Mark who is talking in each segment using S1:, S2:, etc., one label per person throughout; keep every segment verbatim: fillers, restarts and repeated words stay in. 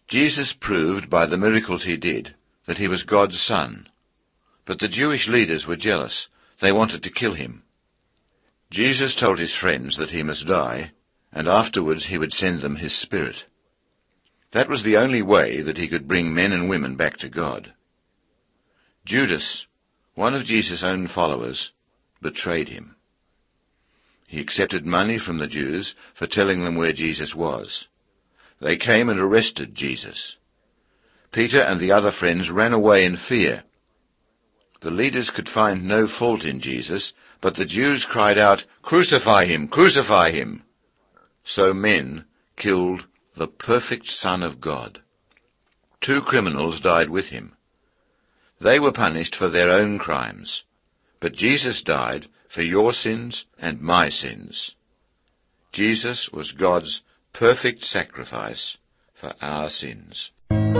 S1: Jesus proved by the miracles he did that he was God's son, but the Jewish leaders were jealous. They wanted to kill him. Jesus told his friends that he must die, and afterwards he would send them his Spirit. That was the only way that he could bring men and women back to God. Judas, one of Jesus' own followers, betrayed him. He accepted money from the Jews for telling them where Jesus was. They came and arrested Jesus. Peter and the other friends ran away in fear. The leaders could find no fault in Jesus, but the Jews cried out, "Crucify him! Crucify him!" So men killed the perfect Son of God. Two criminals died with him. They were punished for their own crimes, but Jesus died for your sins and my sins. Jesus was God's perfect sacrifice for our sins.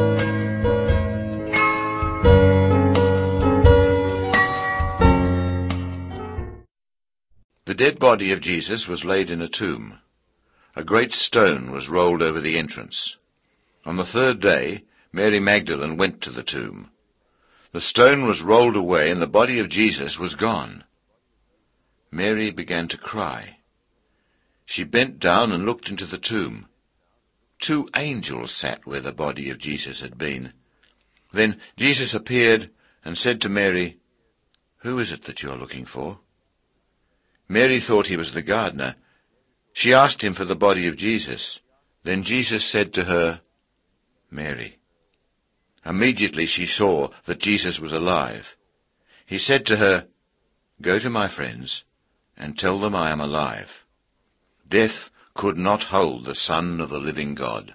S1: The dead body of Jesus was laid in a tomb. A great stone was rolled over the entrance. On the third day, Mary Magdalene went to the tomb. The stone was rolled away and the body of Jesus was gone. Mary began to cry. She bent down and looked into the tomb. Two angels sat where the body of Jesus had been. Then Jesus appeared and said to Mary, "Who is it that you are looking for?" Mary thought he was the gardener. She asked him for the body of Jesus. Then Jesus said to her, "Mary." Immediately she saw that Jesus was alive. He said to her, "Go to my friends and tell them I am alive." Death could not hold the Son of the living God.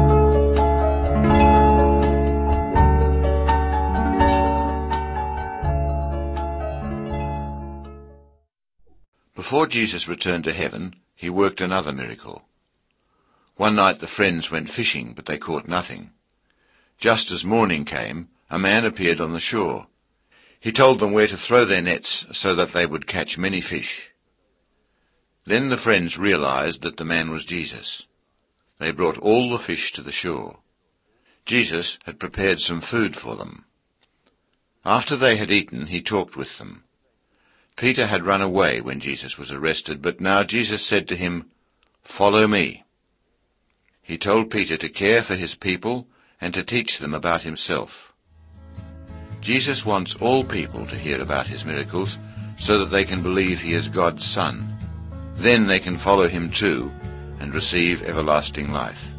S1: Before Jesus returned to heaven, he worked another miracle. One night the friends went fishing, but they caught nothing. Just as morning came, a man appeared on the shore. He told them where to throw their nets so that they would catch many fish. Then the friends realized that the man was Jesus. They brought all the fish to the shore. Jesus had prepared some food for them. After they had eaten, he talked with them. Peter had run away when Jesus was arrested, but now Jesus said to him, "Follow me." He told Peter to care for his people and to teach them about himself. Jesus wants all people to hear about his miracles so that they can believe he is God's Son. Then they can follow him too and receive everlasting life.